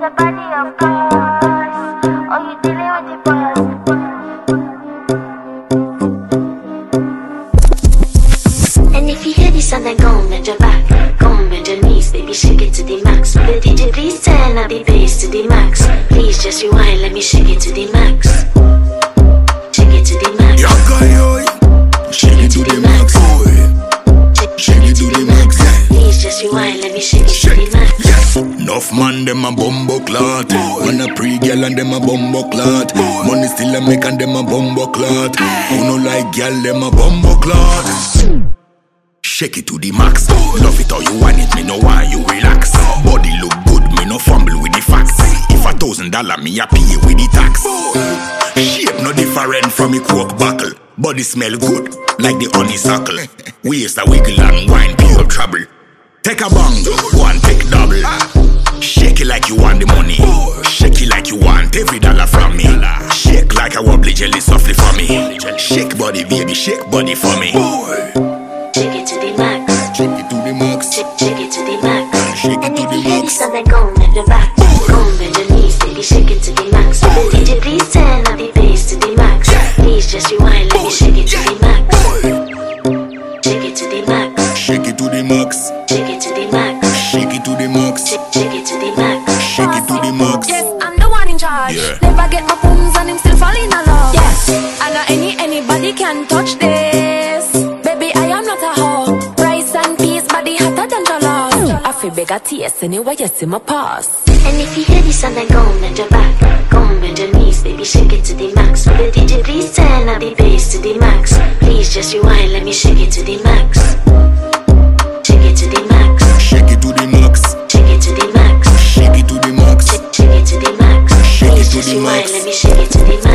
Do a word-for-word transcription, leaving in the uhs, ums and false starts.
your body, of course. Oh, you dealing with the boss. And if you hear this sound, then go and bend your back. Go and bend your knees, baby, shake it to the max. The D J, please turn up the bass to the max. Please just rewind, let me shake it to the max. Shake it to the max. Shake it to the max. Shake it to the max. Please just rewind, let me shake it to the max. Enough man, them a bumbo clot. Man a pre-girl and them a bumbo clot. Money still a make and them a bumbo clot. Who no like girl, them a bumbo clot. Shake it to the max. Love it how you want it, me no want you relax. Body look good, me no fumble with the facts. If a thousand dollar, me a pay with the tax. Shape no different from me coke buckle. Body smell good, like the honeysuckle. Waist a wiggle and wine, pure trouble. Take a bang, one take double. Shake it like you want the money. Shake it like you want every dollar from me. Shake like a wobbly jelly softly for me. Shake body, baby, shake body for me. Shake it to the max. Shake it to the max. Shake, shake it to the max. Shake it And to if the you hear max. this, then go and bend your back. Go and bend your knees, baby, shake it to the max. The D J, please turn up the bass to the max. Please just rewind, let me shake it to the max. Shake it to the max. Shake it to the max. Shake it to the max. Shake it to the max. Shake, shake it to the max. Shake it to the max. Yes, I'm the one in charge. Yeah. Never get my booms and him still falling in love. Yes, and not any anybody can touch this. Baby, I am not a hoe. Rice and peas, body hotter than jollof. I feel big at taste anyway, yes, in my past. And if you hear this sound, then go and bend your back. Go and bend your knees, baby, shake it to the max. The D J, please turn up the bass to the max. Please just rewind, let me shake it to the max. Shake it to the max. Shake it to the max. Shake it to the max. Shake it to the max. Shake, shake it to the max. Shake it Please to just the rewind, max. let me shake it to the max.